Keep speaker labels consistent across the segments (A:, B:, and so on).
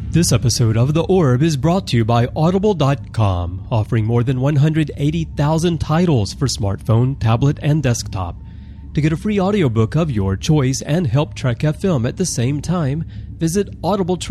A: This episode of The Orb is brought to you by Audible.com, offering more than 180,000 titles for smartphone, tablet, and desktop. To get a free audiobook of your choice and help Trek FM at the same time, visit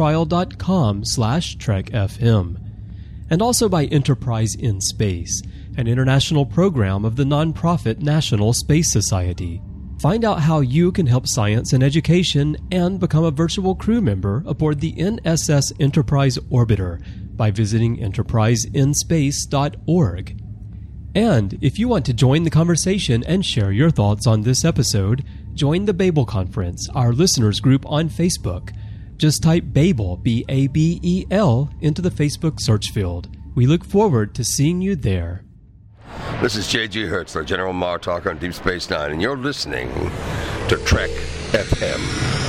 A: audibletrial.com/trekfm. And also by Enterprise in Space, an international program of the nonprofit National Space Society. Find out how you can help science and education and become a virtual crew member aboard the NSS Enterprise Orbiter by visiting enterpriseinspace.org. And if you want to join the conversation and share your thoughts on this episode, join the Babel Conference, our listeners group on Facebook. Just type Babel, B-A-B-E-L, into the Facebook search field. We look forward to seeing you there.
B: This is J.G. Hertzler, General Martok on Deep Space Nine, and you're listening to Trek FM.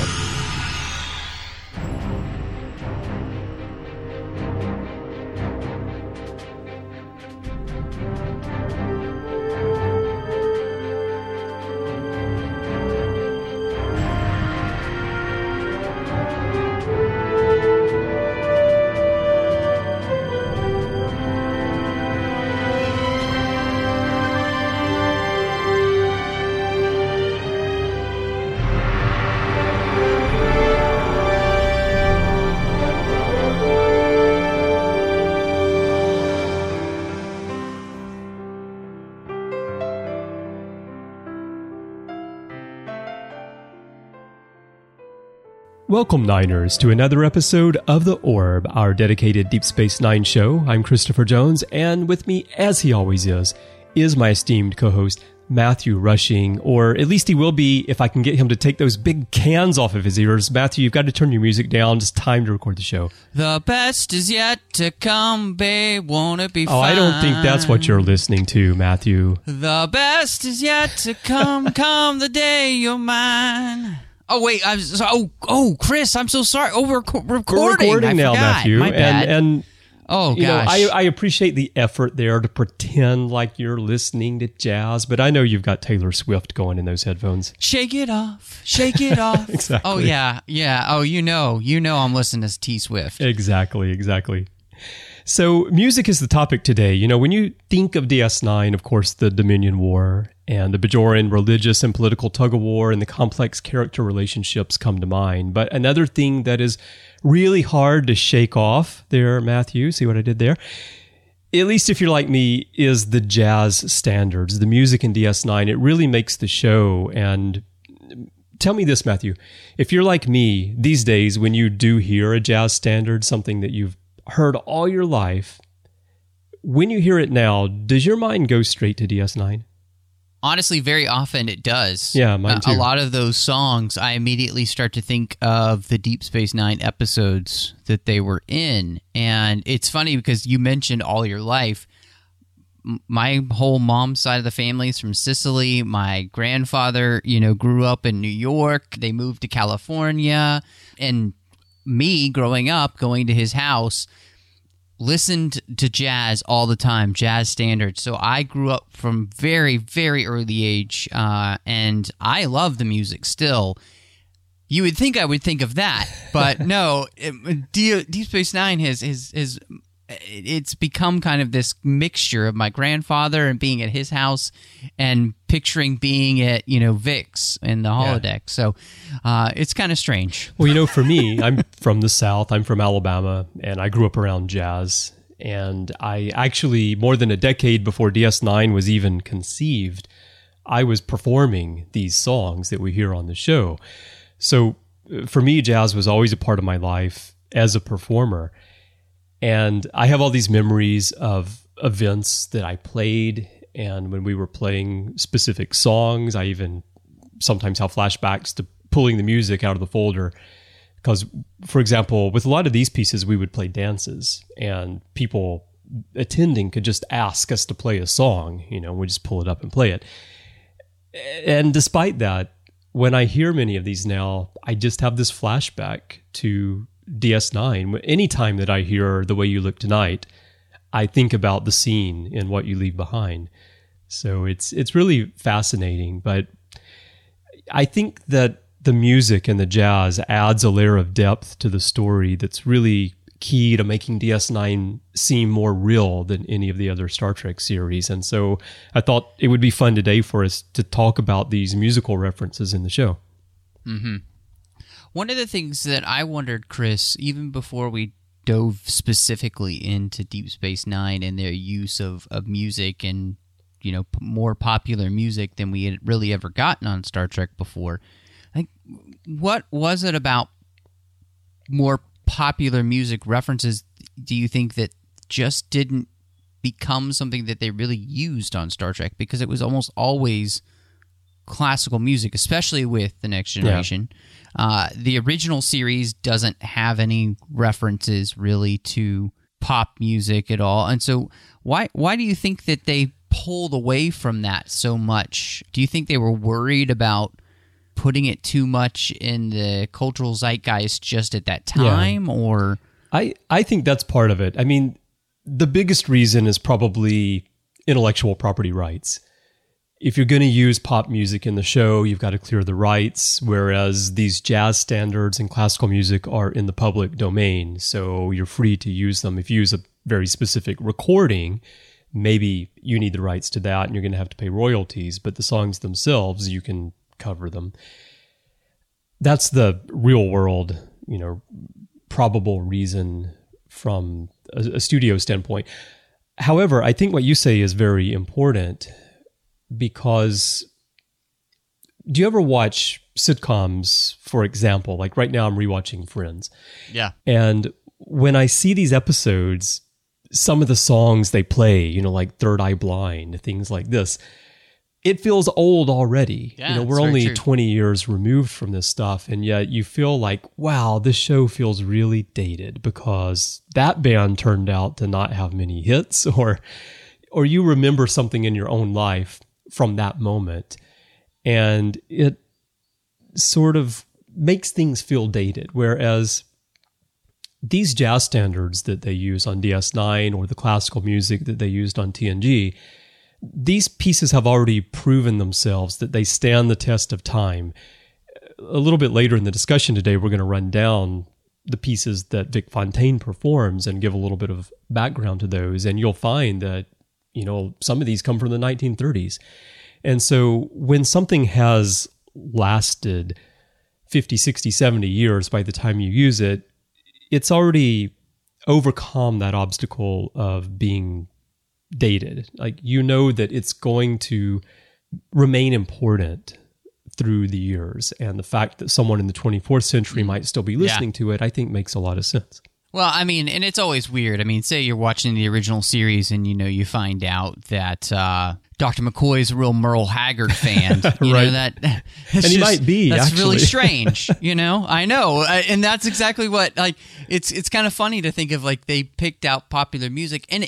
A: Welcome, Niners, to another episode of The Orb, our dedicated Deep Space Nine show. I'm Christopher Jones, and with me, as he always is my esteemed co-host, Matthew Rushing, or at least he will be if I can get him to take those big cans off of his ears. Matthew, you've got to turn your music down. It's time to record the show.
C: The best is yet to come, babe, won't it be fine?
A: Oh, I don't think that's what you're listening to, Matthew.
C: The best is yet to come, come the day you're mine. Oh, wait, Chris, I'm so sorry. Oh, we're recording
A: now, Matthew.
C: My bad.
A: And
C: oh,
A: you
C: gosh.
A: know, I appreciate the effort there to pretend like you're listening to jazz, but I know you've got Taylor Swift going in those headphones.
C: Shake it off, shake it off.
A: Exactly.
C: Oh, yeah. Oh, you know I'm listening to T Swift.
A: Exactly. So music is the topic today. You know, when you think of DS9, of course, the Dominion War and the Bajoran religious and political tug-of-war and the complex character relationships come to mind. But another thing that is really hard to shake off there, Matthew, see what I did there? At least if you're like me, is the jazz standards. The music in DS9, it really makes the show. And tell me this, Matthew, if you're like me these days, when you do hear a jazz standard, something that you've heard all your life, when you hear it now, does your mind go straight to DS9?
C: Honestly, very often it does.
A: Yeah, mine too.
C: A lot of those songs, I immediately start to think of the Deep Space Nine episodes that they were in. And it's funny because you mentioned all your life. My whole mom's side of the family is from Sicily. My grandfather, grew up in New York. They moved to California. And me, growing up, going to his house, listened to jazz all the time, jazz standards. So I grew up from very, very early age, and I love the music still. You would think I would think of that, but no. Deep Space Nine it's become kind of this mixture of my grandfather and being at his house and picturing being at, Vic's in the holodeck. Yeah. So it's kind of strange.
A: Well, for me, I'm from the South. I'm from Alabama, and I grew up around jazz. And I actually, more than a decade before DS9 was even conceived, I was performing these songs that we hear on the show. So for me, jazz was always a part of my life as a performer. And I have all these memories of events that I played, and when we were playing specific songs, I even sometimes have flashbacks to pulling the music out of the folder. Because, for example, with a lot of these pieces, we would play dances, and people attending could just ask us to play a song. We just pull it up and play it. And despite that, when I hear many of these now, I just have this flashback to DS9. Anytime that I hear The Way You Look Tonight, I think about the scene and What You Leave Behind. So it's really fascinating. But I think that the music and the jazz adds a layer of depth to the story that's really key to making DS9 seem more real than any of the other Star Trek series. And so I thought it would be fun today for us to talk about these musical references in the show.
C: Mm-hmm. One of the things that I wondered, Chris, even before we dove specifically into Deep Space Nine and their use of music and, you know, more popular music than we had really ever gotten on Star Trek before, like, what was it about more popular music references, do you think, that just didn't become something that they really used on Star Trek? Because it was almost always classical music, especially with The Next Generation. Yeah. The original series doesn't have any references really to pop music at all. And so why do you think that they pulled away from that so much? Do you think they were worried about putting it too much in the cultural zeitgeist just at that time? Yeah. Or
A: I think that's part of it. I mean, the biggest reason is probably intellectual property rights. If you're going to use pop music in the show, you've got to clear the rights, whereas these jazz standards and classical music are in the public domain, so you're free to use them. If you use a very specific recording, maybe you need the rights to that and you're going to have to pay royalties, but the songs themselves, you can cover them. That's the real world, you know, probable reason from a studio standpoint. However, I think what you say is very important, because do you ever watch sitcoms, for example? Like right now I'm rewatching Friends.
C: Yeah.
A: And when I see these episodes, some of the songs they play, you know, like Third Eye Blind, things like this, it feels old already.
C: Yeah,
A: you know, we're only 20 years removed from this stuff, and yet you feel like, wow, this show feels really dated because that band turned out to not have many hits, or you remember something in your own life from that moment, and it sort of makes things feel dated. Whereas these jazz standards that they use on DS9 or the classical music that they used on TNG, these pieces have already proven themselves that they stand the test of time. A little bit later in the discussion today, we're going to run down the pieces that Vic Fontaine performs and give a little bit of background to those, and you'll find that, you know, some of these come from the 1930s. And so when something has lasted 50, 60, 70 years by the time you use it, it's already overcome that obstacle of being dated. Like, you know that it's going to remain important through the years. And the fact that someone in the 24th century might still be listening to it, I think makes a lot of sense.
C: Well, I mean, and it's always weird. I mean, say you're watching the original series and, you know, you find out that Dr. McCoy's a real Merle Haggard fan. You
A: right.
C: know, that,
A: and he might be,
C: that's
A: actually.
C: really strange, you know? I know. And that's exactly what, like, it's kind of funny to think of, like, they picked out popular music. And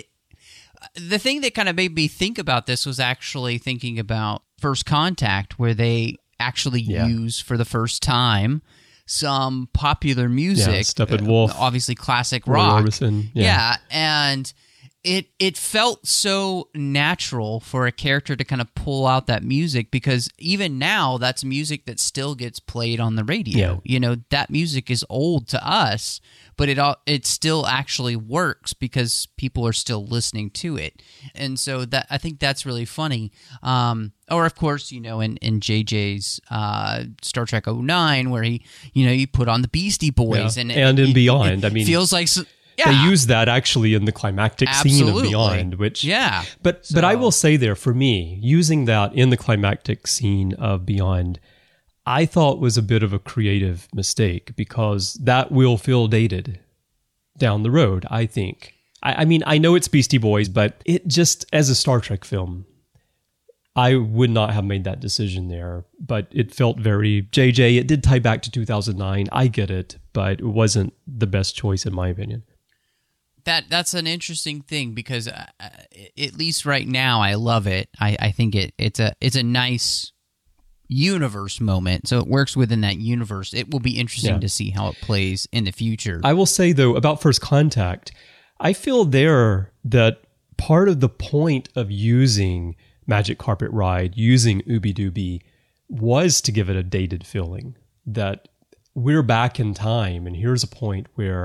C: the thing that kind of made me think about this was actually thinking about First Contact, where they actually use for the first time some popular music.
A: Yeah, Steppenwolf.
C: Obviously classic rock.
A: Yeah,
C: and it felt so natural for a character to kind of pull out that music, because even now that's music that still gets played on the radio.
A: Yeah.
C: You know, that music is old to us, but it still actually works because people are still listening to it. And so that, I think that's really funny. Or of course, you know, in JJ's Star Trek 09, where he put on the Beastie Boys,
A: and in Beyond. I mean,
C: feels like
A: they use that actually in the climactic scene of Beyond, which But I will say there, for me, using that in the climactic scene of Beyond, I thought was a bit of a creative mistake, because that will feel dated down the road, I think. I mean, I know it's Beastie Boys, but it just, as a Star Trek film, I would not have made that decision there, but it felt very JJ. It did tie back to 2009. I get it, but it wasn't the best choice in my opinion.
C: That's an interesting thing, because at least right now I love it. I think it's a nice universe moment, so it works within that universe. It will be interesting to see how it plays in the future.
A: I will say, though, about First Contact, I feel there that part of the point of using Magic Carpet Ride, using Ooby Dooby, was to give it a dated feeling, that we're back in time, and here's a point where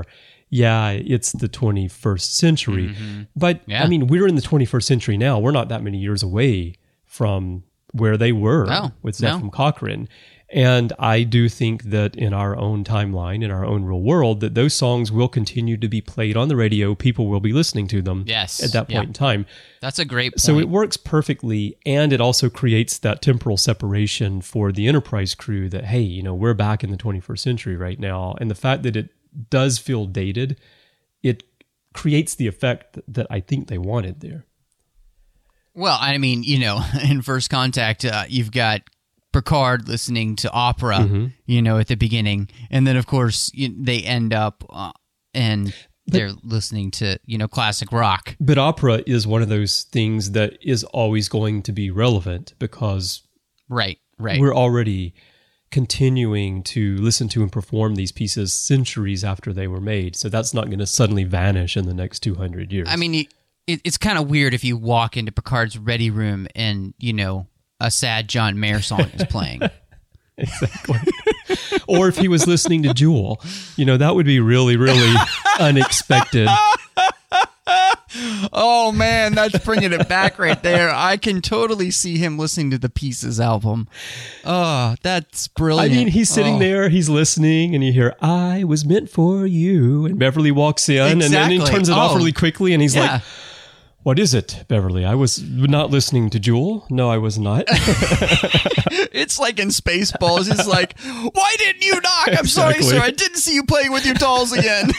A: yeah, it's the 21st century. But,
C: Yeah.
A: I mean, we're in the 21st century now. We're not that many years away from where they were with Zephram Cochrane. And I do think that in our own timeline, in our own real world, that those songs will continue to be played on the radio. People will be listening to them at that point in time.
C: That's a great point.
A: So it works perfectly, and it also creates that temporal separation for the Enterprise crew that, hey, you know, we're back in the 21st century right now. And the fact that it does feel dated, it creates the effect that I think they wanted there.
C: Well, I mean, you know, in First Contact, you've got Picard listening to opera, you know, at the beginning. And then, of course, they end up and they're listening to, you know, classic rock.
A: But opera is one of those things that is always going to be relevant because
C: right.
A: we're already continuing to listen to and perform these pieces centuries after they were made. So that's not going to suddenly vanish in the next 200 years.
C: I mean, it's kind of weird if you walk into Picard's ready room and, you know, a sad John Mayer song is playing.
A: Exactly. Or if he was listening to Jewel, you know, that would be really, really unexpected.
C: Oh, man, that's bringing it back right there. I can totally see him listening to the Pieces album. Oh, that's brilliant.
A: I mean, he's sitting there, he's listening, and you hear, I was meant for you. And Beverly walks in, and then he turns it off really quickly, and he's like, what is it, Beverly? I was not listening to Jewel. No, I was not.
C: It's like in Spaceballs. It's like, why didn't you knock? I'm sorry, sir. I didn't see you playing with your dolls again.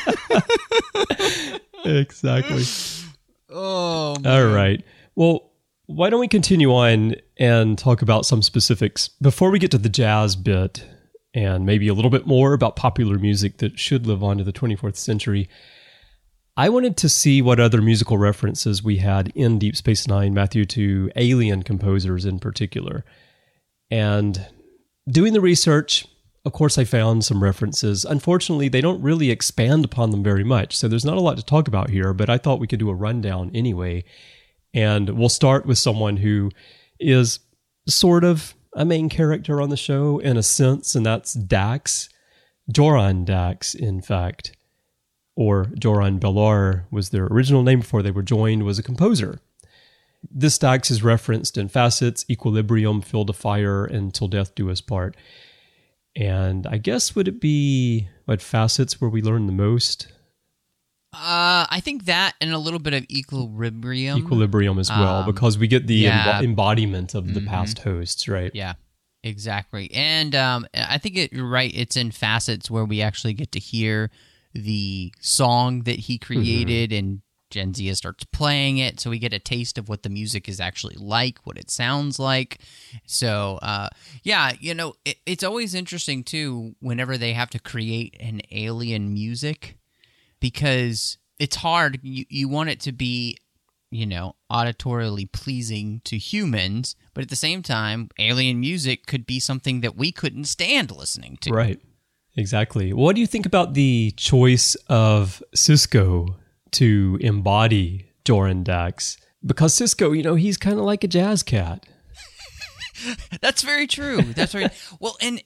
A: Exactly.
C: Oh, man.
A: All right. Well, why don't we continue on and talk about some specifics before we get to the jazz bit and maybe a little bit more about popular music that should live on to the 24th century. I wanted to see what other musical references we had in Deep Space Nine, Matthew, to alien composers in particular. And doing the research, of course, I found some references. Unfortunately, they don't really expand upon them very much, so there's not a lot to talk about here, but I thought we could do a rundown anyway. And we'll start with someone who is sort of a main character on the show in a sense, and that's Dax. Joran Dax, in fact. Or Joran Belar was their original name before they were joined, was a composer. This Dax is referenced in Facets, Equilibrium, Field of Fire, and Till Death Do Us Part. And I guess would it be Facets where we learn the most?
C: I think that and a little bit of Equilibrium.
A: Equilibrium as well, because we get the embodiment of the past hosts, right?
C: Yeah, exactly. And I think you're right. It's in Facets where we actually get to hear the song that he created, and Jadzia starts playing it, so we get a taste of what the music is actually like, what it sounds like. So, you know, it's always interesting, too, whenever they have to create an alien music, because it's hard. You want it to be, you know, auditorily pleasing to humans, but at the same time, alien music could be something that we couldn't stand listening to.
A: Right. Exactly. What do you think about the choice of Sisko to embody Joran Dax? Because Sisko, you know, he's kind of like a jazz cat.
C: That's very true. That's very well, and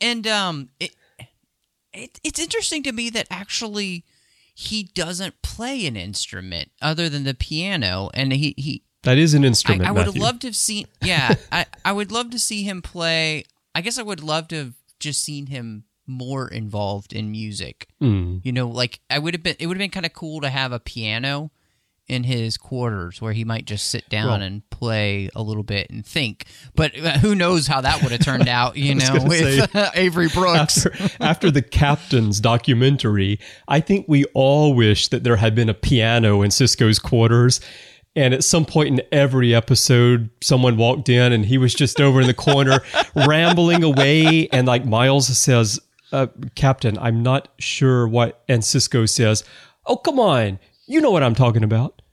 C: it's interesting to me that actually he doesn't play an instrument other than the piano, and he
A: that is an instrument.
C: I would have loved to have seen. Yeah, I would love to see him play. I guess I would love to have just seen him more involved in music. You know, like it would have been kind of cool to have a piano in his quarters where he might just sit down and play a little bit and think. But who knows how that would have turned out, you know, with Avery Brooks.
A: After the Captain's documentary, I think we all wish that there had been a piano in Sisko's quarters. And at some point in every episode, someone walked in and he was just over in the corner rambling away. And like Miles says, Captain, I'm not sure what. And Sisko says, oh, come on. You know what I'm talking about.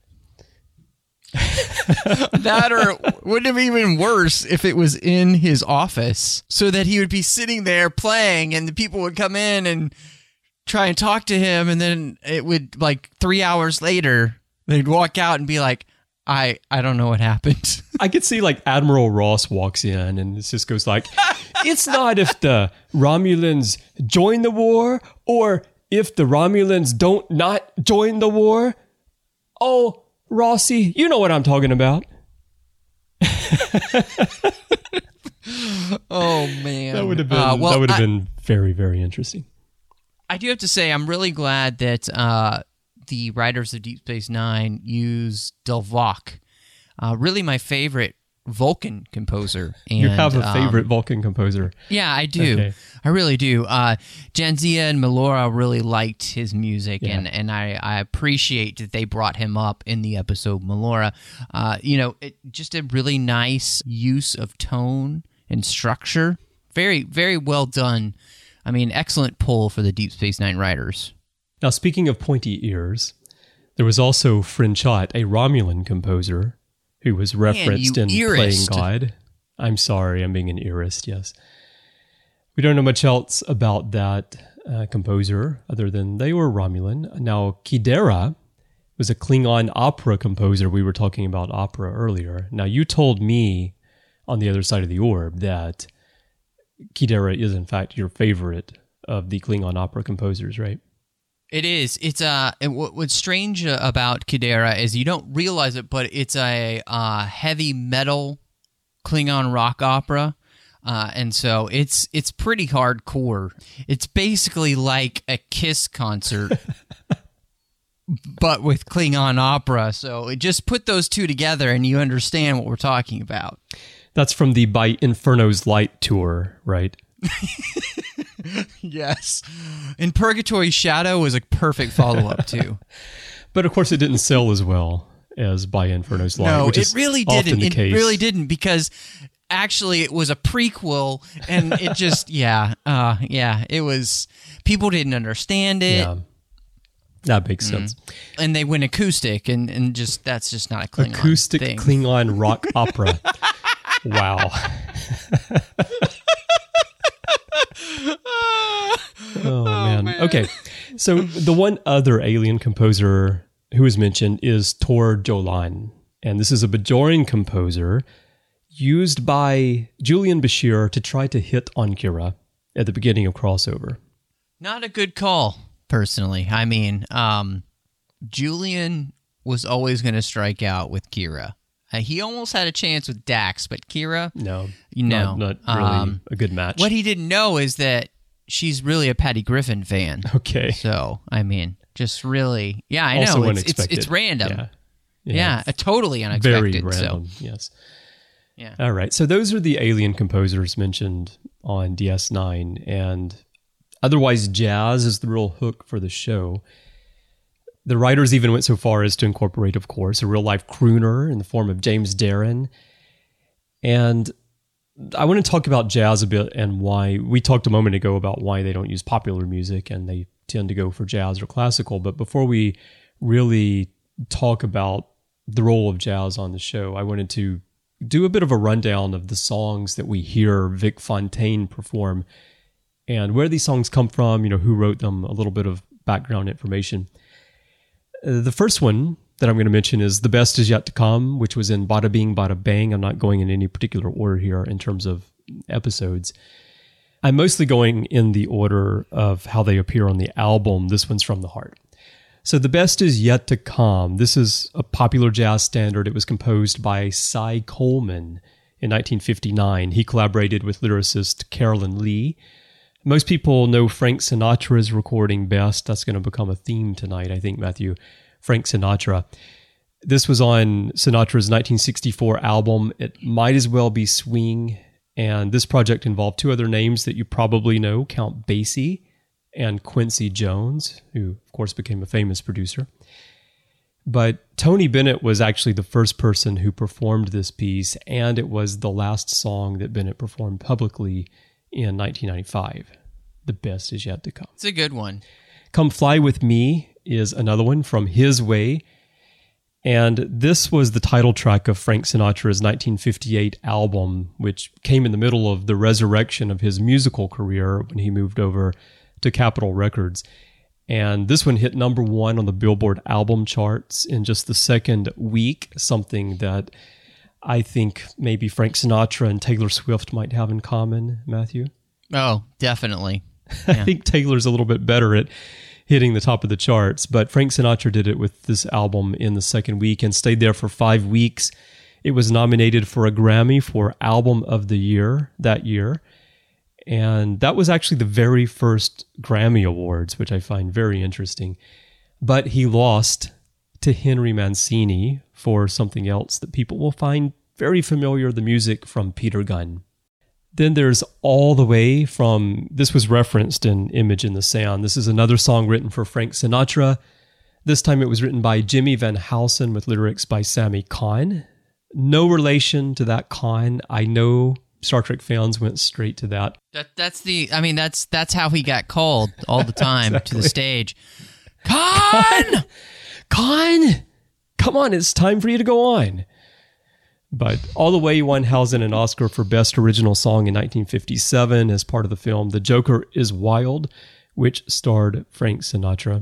C: That, or wouldn't it be even worse if it was in his office so that he would be sitting there playing and the people would come in and try and talk to him. And then it would, like 3 hours later, they'd walk out and be like, I don't know what happened.
A: I could see like Admiral Ross walks in and Sisko's like, it's not if the Romulans join the war or if the Romulans don't not join the war, oh, Rossi, you know what I'm talking about.
C: Oh, man.
A: That would have been been very, very interesting.
C: I do have to say, I'm really glad that the writers of Deep Space Nine use Delvaux, really my favorite Vulcan composer. And,
A: you have a favorite Vulcan composer.
C: Yeah, I do. Okay. I really do. Janzia and Melora really liked his music, and I appreciate that they brought him up in the episode Melora. Just a really nice use of tone and structure. Very, very well done. I mean, excellent pull for the Deep Space Nine writers.
A: Now, speaking of pointy ears, there was also Frinchat, a Romulan composer, who was referenced in Playing God. I'm sorry, I'm being an earist, yes. We don't know much else about that composer other than they were Romulan. Now, Kidera was a Klingon opera composer. We were talking about opera earlier. Now, you told me on the other side of the orb that Kidera is, in fact, your favorite of the Klingon opera composers, right?
C: It is. It's what's strange about Kidera is you don't realize it, but it's a heavy metal Klingon rock opera, and so it's pretty hardcore. It's basically like a Kiss concert, but with Klingon opera. So just put those two together, and you understand what we're talking about.
A: That's from the By Inferno's Light tour, right?
C: Yes. And Purgatory's Shadow was a perfect follow-up, too.
A: But, of course, it didn't sell as well as By Inferno's Light.
C: No,
A: which
C: it really didn't. It really didn't, because actually it was a prequel, and it just, it was, people didn't understand it.
A: Yeah. That makes sense.
C: And they went acoustic, and just that's just not a Klingon
A: acoustic
C: thing.
A: Klingon rock opera. Wow. Oh, man. Okay. So the one other alien composer who is mentioned is Tor Jolan. And this is a Bajoran composer used by Julian Bashir to try to hit on Kira at the beginning of Crossover.
C: Not a good call, personally. I mean, Julian was always going to strike out with Kira. He almost had a chance with Dax, but Kira...
A: No, not really a good match.
C: What he didn't know is that she's really a Patty Griffin fan.
A: Okay.
C: So, I mean, just really... Yeah, I
A: also
C: know.
A: Unexpected.
C: It's random.
A: Yeah,
C: Totally unexpected.
A: Very random,
C: so.
A: Yes.
C: Yeah.
A: All right, so those are the alien composers mentioned on DS9, and otherwise jazz is the real hook for the show. The writers even went so far as to incorporate, of course, a real-life crooner in the form of James Darren. And I want to talk about jazz a bit and why. We talked a moment ago about why they don't use popular music and they tend to go for jazz or classical. But before we really talk about the role of jazz on the show, I wanted to do a bit of a rundown of the songs that we hear Vic Fontaine perform and where these songs come from, who wrote them, a little bit of background information. The first one that I'm going to mention is The Best Is Yet to Come, which was in Bada Bing, Bada Bang. I'm not going in any particular order here in terms of episodes. I'm mostly going in the order of how they appear on the album. This one's from the heart. So The Best Is Yet to Come. This is a popular jazz standard. It was composed by Cy Coleman in 1959. He collaborated with lyricist Carolyn Lee. Most people know Frank Sinatra's recording best. That's going to become a theme tonight, I think, Matthew. Frank Sinatra. This was on Sinatra's 1964 album, It Might As Well Be Swing. And this project involved two other names that you probably know, Count Basie and Quincy Jones, who, of course, became a famous producer. But Tony Bennett was actually the first person who performed this piece, and it was the last song that Bennett performed publicly in 1995. The Best Is Yet to Come.
C: It's a good one.
A: Come Fly With Me is another one from His Way. And this was the title track of Frank Sinatra's 1958 album, which came in the middle of the resurrection of his musical career when he moved over to Capitol Records. And this one hit number one on the Billboard album charts in just the second week, something that I think maybe Frank Sinatra and Taylor Swift might have in common, Matthew.
C: Oh, definitely.
A: Yeah. I think Taylor's a little bit better at hitting the top of the charts. But Frank Sinatra did it with this album in the second week and stayed there for 5 weeks. It was nominated for a Grammy for Album of the Year that year. And that was actually the very first Grammy Awards, which I find very interesting. But he lost to Henry Mancini for something else that people will find very familiar, the music from Peter Gunn. Then there's All the Way from, this was referenced in Image in the Sound. This is another song written for Frank Sinatra. This time it was written by Jimmy Van Housen with lyrics by Sammy Cahn. No relation to that Cahn. I know Star Trek fans went straight to that.
C: That's how he got called all the time exactly. To the stage. Cahn!
A: Cahn! Come on, it's time for you to go on. But All the Way won Housen an Oscar for Best Original Song in 1957 as part of the film The Joker is Wild, which starred Frank Sinatra.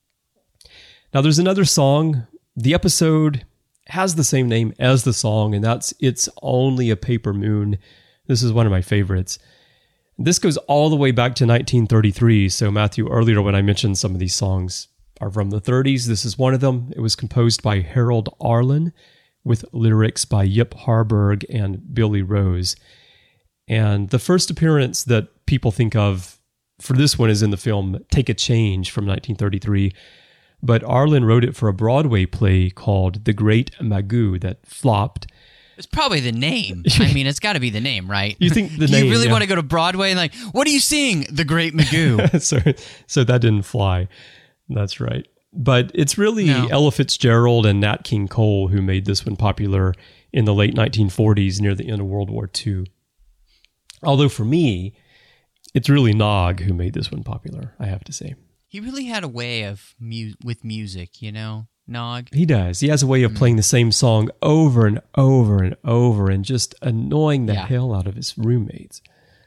A: Now there's another song. The episode has the same name as the song, and that's It's Only a Paper Moon. This is one of my favorites. This goes all the way back to 1933. So Matthew, earlier when I mentioned some of these songs are from the 30s, this is one of them. It was composed by Harold Arlen with lyrics by Yip Harburg and Billy Rose. And the first appearance that people think of for this one is in the film Take a Change from 1933. But Arlen wrote it for a Broadway play called The Great Magoo that flopped.
C: It's probably the name. I mean, it's got to be the name, right?
A: You think the name?
C: You really want to go to Broadway and like, what are you seeing? The Great Magoo.
A: so that didn't fly. That's right. But it's really Ella Fitzgerald and Nat King Cole who made this one popular in the late 1940s near the end of World War II. Although for me, it's really Nog who made this one popular, I have to say.
C: He really had a way of with music, you know, Nog.
A: He does. He has a way of playing the same song over and over and over and just annoying the hell out of his roommates.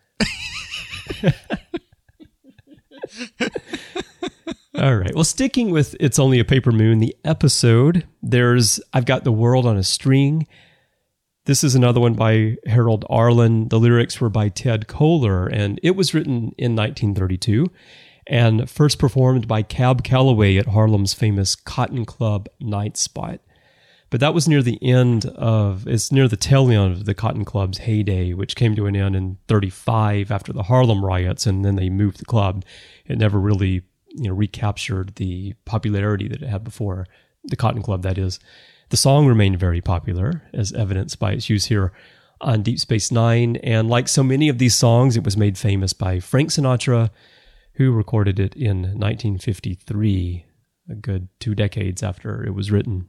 A: All right. Well, sticking with It's Only a Paper Moon, the episode, I've Got the World on a String. This is another one by Harold Arlen. The lyrics were by Ted Koehler, and it was written in 1932 and first performed by Cab Calloway at Harlem's famous Cotton Club Night Spot. But that was near the tail end of the Cotton Club's heyday, which came to an end in 1935 after the Harlem riots, and then they moved the club. It never really recaptured the popularity that it had before, the Cotton Club, that is. The song remained very popular, as evidenced by its use here on Deep Space Nine, and like so many of these songs, it was made famous by Frank Sinatra, who recorded it in 1953, a good 2 decades after it was written.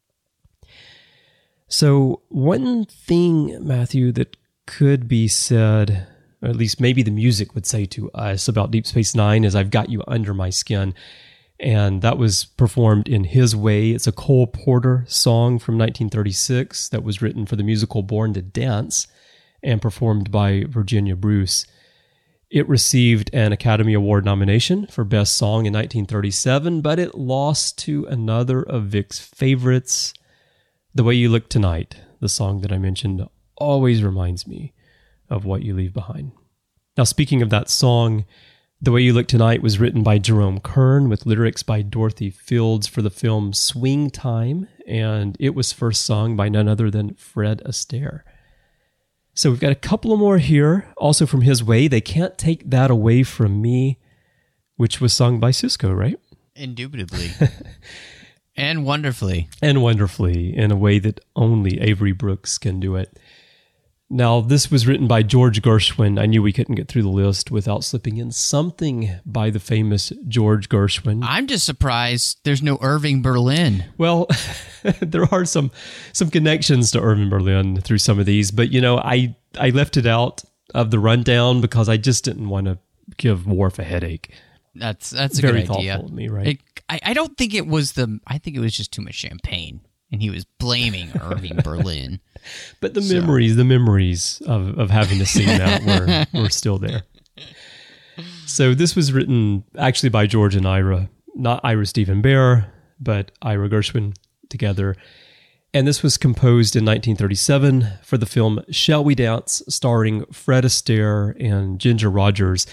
A: So one thing, Matthew, that could be said, or at least maybe the music would say to us about Deep Space Nine, is I've Got You Under My Skin. And that was performed in His Way. It's a Cole Porter song from 1936 that was written for the musical Born to Dance and performed by Virginia Bruce. It received an Academy Award nomination for Best Song in 1937, but it lost to another of Vic's favorites, The Way You Look Tonight. The song that I mentioned always reminds me of What You Leave Behind. Now, speaking of that song, The Way You Look Tonight was written by Jerome Kern with lyrics by Dorothy Fields for the film Swing Time, and it was first sung by none other than Fred Astaire. So we've got a couple of more here, also from His Way. They Can't Take That Away From Me, which was sung by Sisko, right?
C: Indubitably. And wonderfully.
A: And wonderfully, in a way that only Avery Brooks can do it. Now, this was written by George Gershwin. I knew we couldn't get through the list without slipping in something by the famous George Gershwin.
C: I'm just surprised there's no Irving Berlin.
A: Well, there are some connections to Irving Berlin through some of these, but I left it out of the rundown because I just didn't want to give Worf a headache.
C: That's a
A: very
C: good idea.
A: Thoughtful of me, right?
C: I don't think it was I think it was just too much champagne, and he was blaming Irving Berlin.
A: But the memories of having to sing that were still there. So this was written actually by George and Ira, not Ira Stephen Bear, but Ira Gershwin together. And this was composed in 1937 for the film Shall We Dance, starring Fred Astaire and Ginger Rogers.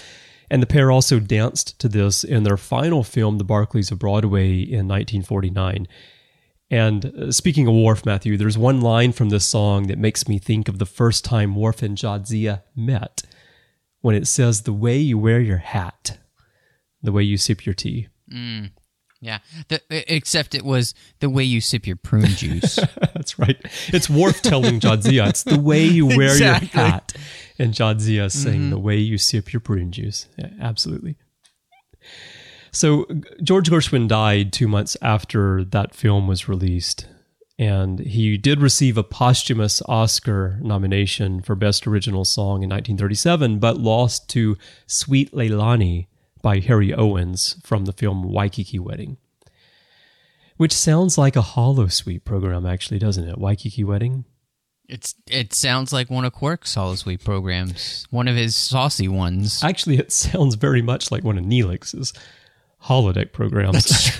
A: And the pair also danced to this in their final film, The Barclays of Broadway, in 1949. And speaking of Worf, Matthew, there's one line from this song that makes me think of the first time Worf and Jadzia met, when it says, "The way you wear your hat, the way you sip your tea."
C: Yeah, except it was the way you sip your prune juice.
A: That's right. It's Worf telling Jadzia, it's the way you wear your hat. And Jadzia saying, the way you sip your prune juice. Yeah, absolutely. So George Gershwin died 2 months after that film was released. And he did receive a posthumous Oscar nomination for Best Original Song in 1937, but lost to Sweet Leilani by Harry Owens from the film Waikiki Wedding. Which sounds like a Holosuite program, actually, doesn't it? Waikiki Wedding?
C: It sounds like one of Quark's Holosuite programs, one of his saucy ones.
A: Actually, it sounds very much like one of Neelix's holodeck programs.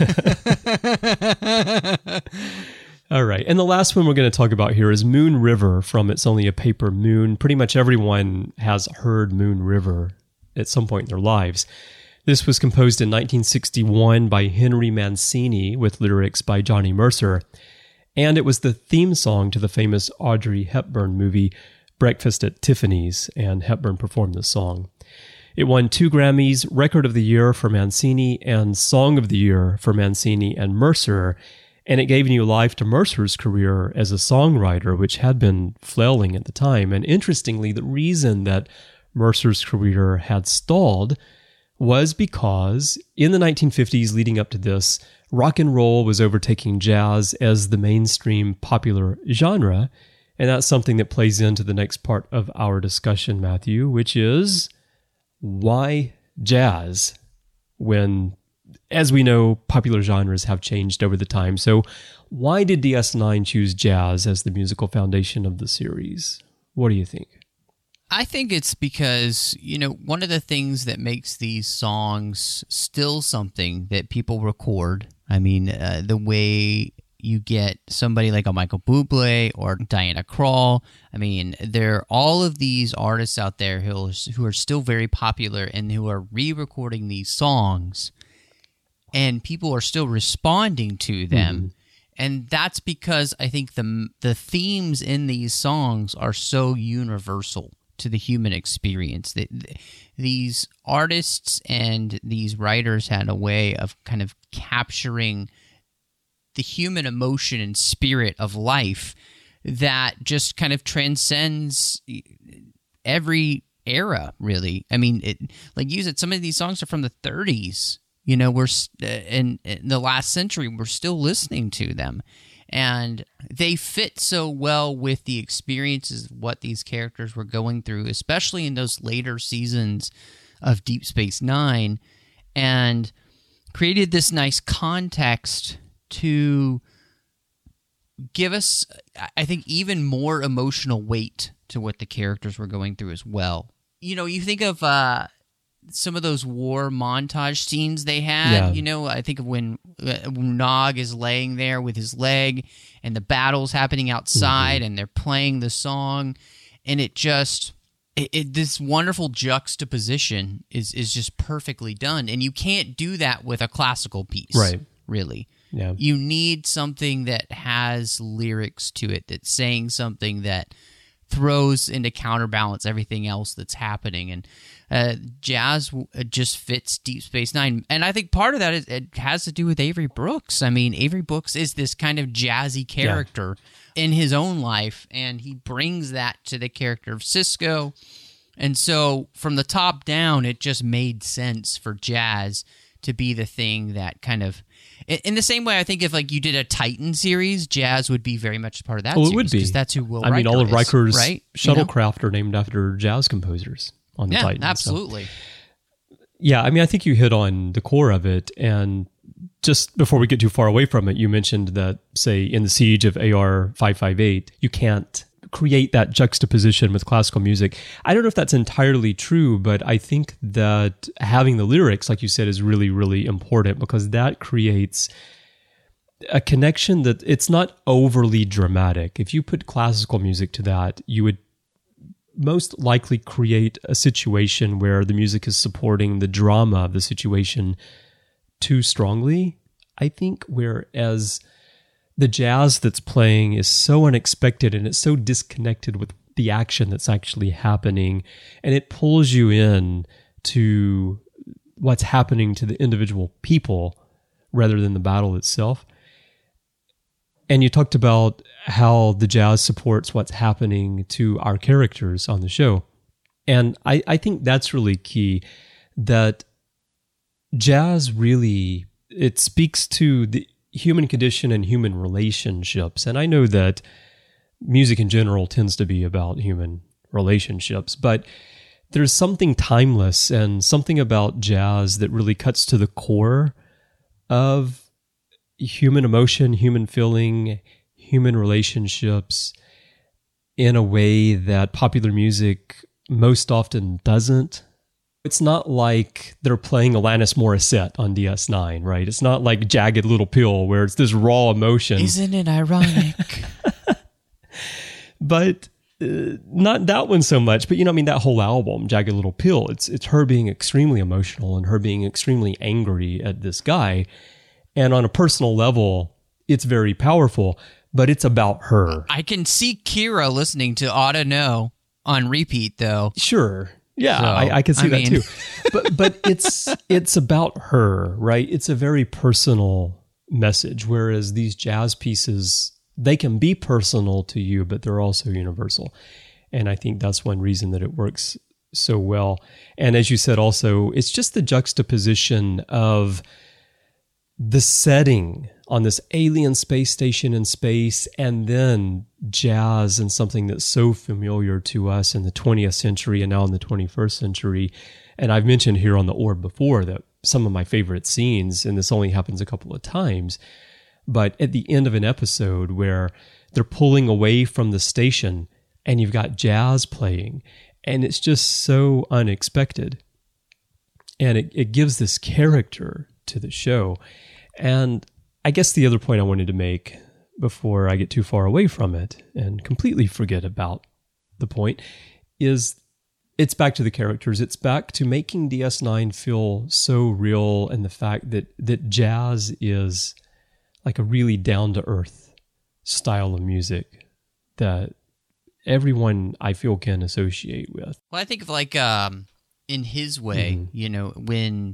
A: All right. And the last one we're going to talk about here is Moon River from It's Only a Paper Moon. Pretty much everyone has heard Moon River at some point in their lives. This was composed in 1961 by Henry Mancini with lyrics by Johnny Mercer. And it was the theme song to the famous Audrey Hepburn movie Breakfast at Tiffany's, and Hepburn performed this song. It won 2 Grammys, Record of the Year for Mancini and Song of the Year for Mancini and Mercer, and it gave new life to Mercer's career as a songwriter, which had been flailing at the time. And interestingly, the reason that Mercer's career had stalled was because in the 1950s leading up to this, rock and roll was overtaking jazz as the mainstream popular genre, and that's something that plays into the next part of our discussion, Matthew, which is why jazz when, as we know, popular genres have changed over the time. So why did DS9 choose jazz as the musical foundation of the series? What do you think?
C: I think it's because, one of the things that makes these songs still something that people record, the way you get somebody like a Michael Bublé or Diana Krall, there are all of these artists out there who are still very popular and who are re-recording these songs, and people are still responding to them. Mm-hmm. And that's because I think the themes in these songs are so universal to the human experience. These artists and these writers had a way of kind of capturing the human emotion and spirit of life that just kind of transcends every era, really. Like you said, some of these songs are from the 30s. We're in the last century, we're still listening to them. And they fit so well with the experiences of what these characters were going through, especially in those later seasons of Deep Space Nine, and created this nice context to give us, I think, even more emotional weight to what the characters were going through as well. You think of some of those war montage scenes they had. Yeah. I think of when Nog is laying there with his leg and the battle's happening outside, and they're playing the song, and it just this wonderful juxtaposition is just perfectly done. And you can't do that with a classical piece,
A: right?
C: Really.
A: Yeah.
C: You need something that has lyrics to it, that's saying something that throws into counterbalance everything else that's happening. And jazz just fits Deep Space Nine. And I think part of that is it has to do with Avery Brooks. Avery Brooks is this kind of jazzy character in his own life, and he brings that to the character of Sisko. And so from the top down, it just made sense for jazz to be the thing that kind of... In the same way, I think if you did a Titan series, jazz would be very much part of that series.
A: It would be.
C: Because that's who Will Riker is.
A: All of Riker's
C: right?
A: shuttlecraft are named after jazz composers on the Titan.
C: Absolutely.
A: So. Yeah, I think you hit on the core of it. And just before we get too far away from it, you mentioned that, say, in the Siege of AR-558, you can't create that juxtaposition with classical music. I don't know if that's entirely true, but I think that having the lyrics, like you said, is really, really important, because that creates a connection that it's not overly dramatic. If you put classical music to that, you would most likely create a situation where the music is supporting the drama of the situation too strongly, I think, whereas the jazz that's playing is so unexpected and it's so disconnected with the action that's actually happening, and it pulls you in to what's happening to the individual people rather than the battle itself. And you talked about how the jazz supports what's happening to our characters on the show. And I think that's really key, that jazz really, it speaks to the human condition and human relationships. And I know that music in general tends to be about human relationships, but there's something timeless and something about jazz that really cuts to the core of human emotion, human feeling, human relationships in a way that popular music most often doesn't. It's not like they're playing Alanis Morissette on DS9, right? It's not like Jagged Little Pill where it's this raw emotion.
C: Isn't it ironic?
A: But not that one so much. But, that whole album, Jagged Little Pill, it's her being extremely emotional and her being extremely angry at this guy. And on a personal level, it's very powerful, but it's about her.
C: I can see Kira listening to Ought to Know on repeat, though.
A: Sure. Yeah,
C: So,
A: I can see that
C: mean-
A: too. But it's about her, right? It's a very personal message, whereas these jazz pieces, they can be personal to you, but they're also universal. And I think that's one reason that it works so well. And as you said also, it's just the juxtaposition of the setting on this alien space station in space, and then jazz and something that's so familiar to us in the 20th century and now in the 21st century. And I've mentioned here on The Orb before that some of my favorite scenes, and this only happens a couple of times, but at the end of an episode where they're pulling away from the station and you've got jazz playing, and it's just so unexpected. And it gives this character to the show. And I guess the other point I wanted to make before I get too far away from it and completely forget about the point is it's back to the characters. It's back to making DS9 feel so real, and the fact that jazz is like a really down-to-earth style of music that everyone, I feel, can associate with.
C: Well, I think of like in his way, when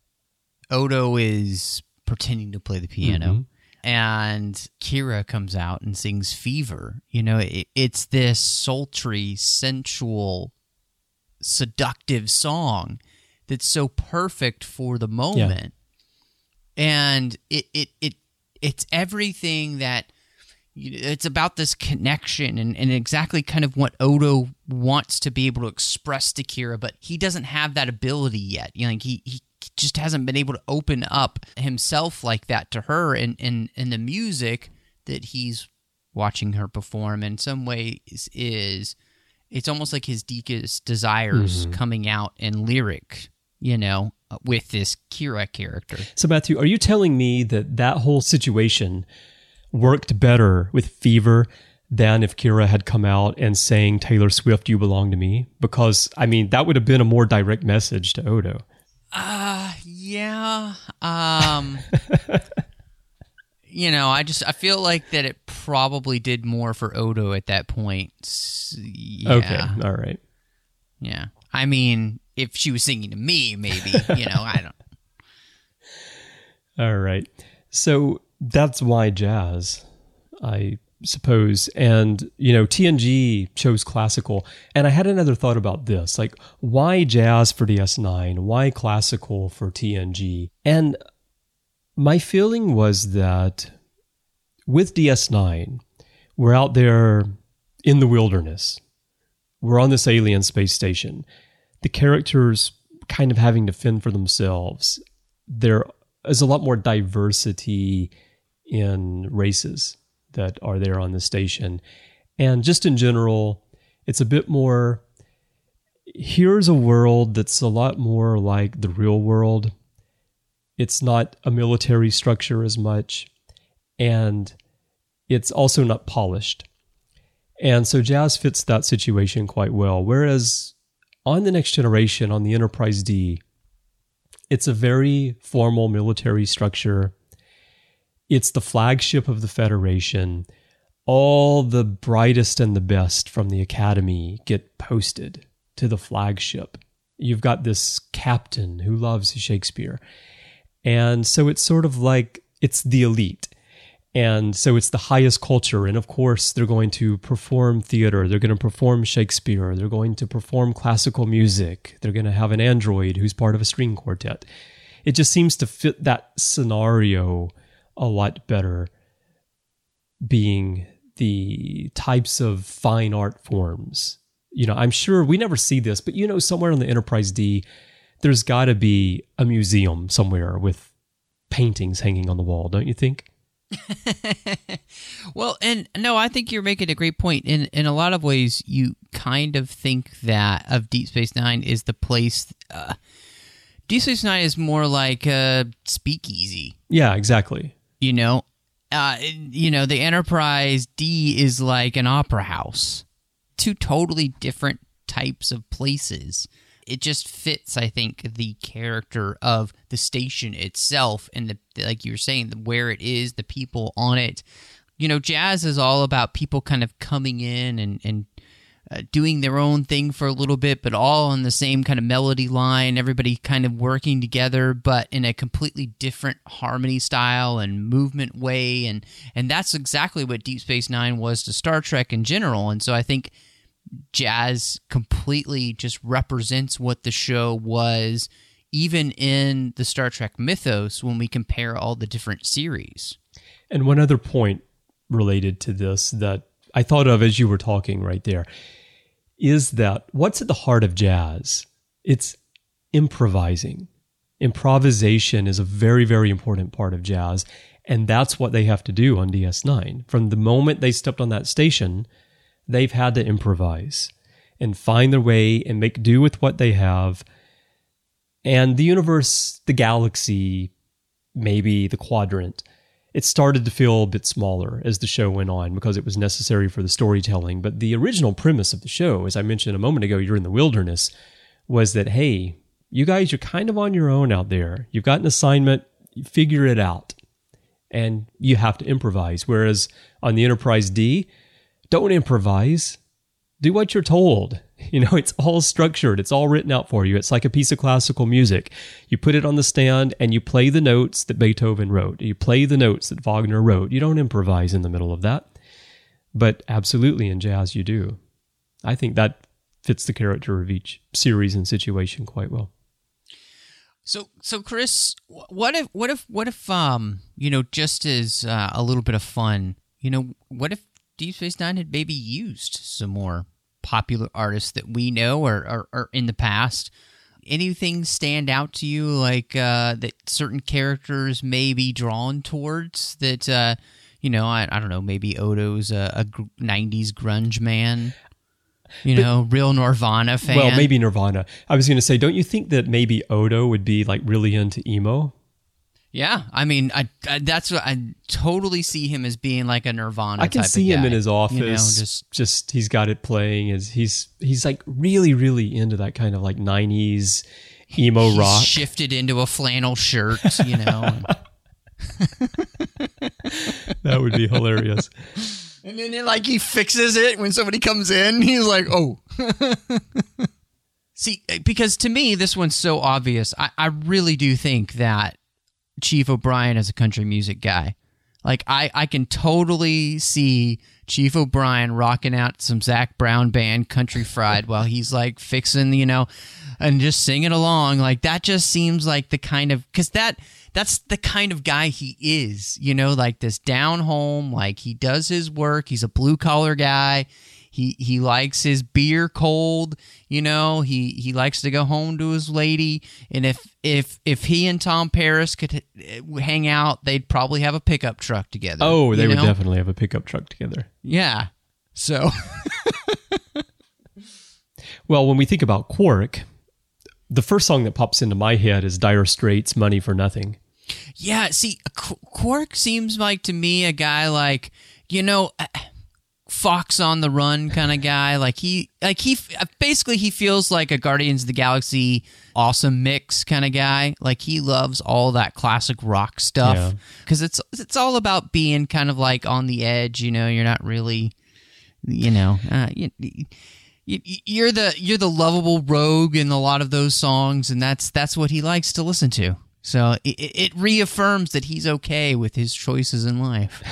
C: Odo is pretending to play the piano and Kira comes out and sings Fever, it's this sultry, sensual, seductive song that's so perfect for the moment. And it's everything that it's about, this connection and exactly kind of what Odo wants to be able to express to Kira, but he doesn't have that ability yet. He just hasn't been able to open up himself like that to her, and the music that he's watching her perform in some ways is it's almost like his deepest desires coming out in lyric, with this Kira character.
A: So Matthew, are you telling me that whole situation worked better with Fever than if Kira had come out and sang Taylor Swift, You Belong to Me? Because, that would have been a more direct message to Odo.
C: Yeah. I feel like that it probably did more for Odo at that point. Yeah.
A: Okay, all right.
C: Yeah. If she was singing to me, maybe, I don't.
A: All right. So that's why jazz, I suppose. And, TNG chose classical. And I had another thought about this, like, why jazz for DS9? Why classical for TNG? And my feeling was that with DS9, we're out there in the wilderness. We're on this alien space station. The characters kind of having to fend for themselves. There is a lot more diversity in races that are there on the station. And just in general, it's a bit more, here's a world that's a lot more like the real world. It's not a military structure as much, and it's also not polished. And so jazz fits that situation quite well. Whereas on the Next Generation, on the Enterprise D, it's a very formal military structure. It's the flagship of the Federation. All the brightest and the best from the Academy get posted to the flagship. You've got this captain who loves Shakespeare. And so it's sort of like it's the elite. And so it's the highest culture. And of course, they're going to perform theater. They're going to perform Shakespeare. They're going to perform classical music. They're going to have an android who's part of a string quartet. It just seems to fit that scenario a lot better, being the types of fine art forms. You know, I'm sure we never see this, but you know, somewhere on the Enterprise D, there's got to be a museum somewhere with paintings hanging on the wall, don't you think?
C: Well, and no, I think you're making a great point. In a lot of ways, you kind of think that of Deep Space Nine is the place. Deep Space Nine is more like a speakeasy.
A: Yeah, exactly.
C: You know, the Enterprise D is like an opera house. Two totally different types of places. It just fits, I think, the character of the station itself and, like you were saying, where it is, the people on it. You know, jazz is all about people kind of coming in and doing their own thing for a little bit, but all on the same kind of melody line, everybody kind of working together, but in a completely different harmony style and movement way. And that's exactly what Deep Space Nine was to Star Trek in general. And so I think jazz completely just represents what the show was, even in the Star Trek mythos, when we compare all the different series.
A: And one other point related to this that I thought of as you were talking right there is that what's at the heart of jazz? It's improvising. Improvisation is a very, very important part of jazz, and that's what they have to do on DS9. From the moment they stepped on that station, they've had to improvise and find their way and make do with what they have. And the universe, the galaxy, maybe the quadrant, it started to feel a bit smaller as the show went on because it was necessary for the storytelling. But the original premise of the show, as I mentioned a moment ago, you're in the wilderness, was that, hey, you guys, you're kind of on your own out there. You've got an assignment, you figure it out, and you have to improvise. Whereas on the Enterprise D, don't improvise. Do what you're told. You know, it's all structured. It's all written out for you. It's like a piece of classical music. You put it on the stand and you play the notes that Beethoven wrote. You play the notes that Wagner wrote. You don't improvise in the middle of that. But absolutely in jazz you do. I think that fits the character of each series and situation quite well.
C: So Chris, what if you know, just as a little bit of fun, you know, what if Deep Space Nine had maybe used some more popular artists that we know or in the past? Anything stand out to you, like that certain characters may be drawn towards that, you know, I don't know, maybe Odo's a 90s grunge man, you know, real Nirvana fan.
A: Well, maybe Nirvana. I was going to say, don't you think that maybe Odo would be like really into emo?
C: Yeah, I mean, I that's what I totally see him as being like a Nirvana.
A: I can
C: type
A: see
C: of guy,
A: him in his office,
C: you know,
A: just he's got it playing. He's like really, really into that kind of like 90s emo rock.
C: Shifted into a flannel shirt, you know.
A: That would be hilarious.
C: And then like he fixes it when somebody comes in. He's like, oh. See, because to me, this one's so obvious. I really do think that Chief O'Brien is a country music guy. Like, I can totally see Chief O'Brien rocking out some Zac Brown band, Country Fried, while he's, like, fixing, you know, and just singing along. Like, that just seems like the kind of... Because that's the kind of guy he is, you know, like this down home, like, he does his work. He's a blue-collar guy. He likes his beer cold, you know. He likes to go home to his lady, and if he and Tom Paris could hang out, they'd probably have a pickup truck together.
A: Oh, they would definitely have a pickup truck together.
C: Yeah. So,
A: well, when we think about Quark, the first song that pops into my head is Dire Straits' "Money for Nothing."
C: Yeah. See, Quark seems like to me a guy like, you know. Fox on the Run kind of guy. He basically he feels like a Guardians of the Galaxy awesome mix kind of guy. Like he loves all that classic rock stuff because it's all about being kind of like on the edge. You know, you're not really, you know, you're the lovable rogue in a lot of those songs, and that's what he likes to listen to. So it reaffirms that he's okay with his choices in life.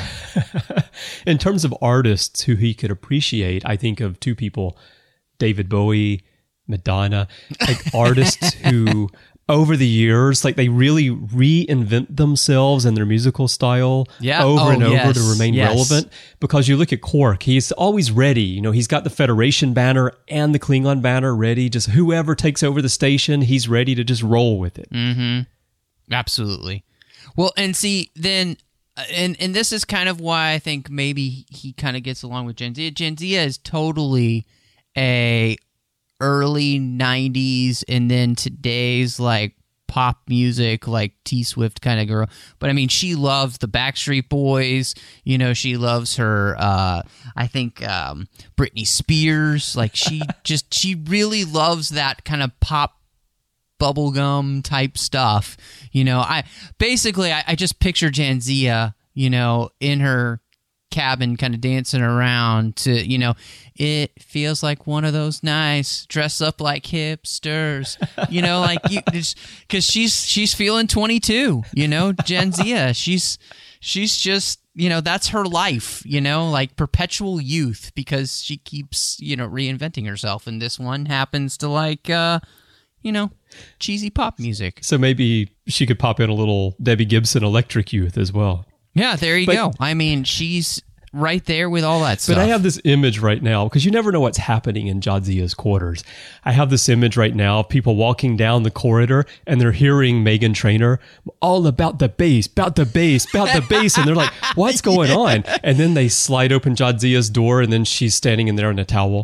A: In terms of artists who he could appreciate, I think of two people, David Bowie, Madonna, like artists who over the years, like they really reinvent themselves and their musical style over and over to remain relevant. Because you look at Quark, he's always ready. You know, he's got the Federation banner and the Klingon banner ready. Just whoever takes over the station, he's ready to just roll with it.
C: Mm-hmm. Absolutely. Well, and see, then, and this is kind of why I think maybe he kind of gets along with Jadzia. Jadzia is totally a early 90s and then today's like pop music, like T-Swift kind of girl. But I mean, she loves the Backstreet Boys. You know, she loves her, I think, Britney Spears. Like she really loves that kind of pop bubblegum type stuff. You know, I just picture Jadzia, you know, in her cabin kind of dancing around to, you know, it feels like one of those nights, dress up like hipsters, you know, like you just because she's feeling 22, you know, Jadzia, she's just, you know, that's her life, you know, like perpetual youth because she keeps, you know, reinventing herself, and this one happens to like you know, cheesy pop music.
A: So maybe she could pop in a little Debbie Gibson Electric Youth as well.
C: Yeah, there you go. I mean, she's right there with all that stuff.
A: But I have this image right now, because you never know what's happening in Jadzia's quarters. I have this image right now of people walking down the corridor, and they're hearing Meghan Trainor all about the bass, about the bass, about the bass. And they're like, what's going on? And then they slide open Jadzia's door, and then she's standing in there in a towel.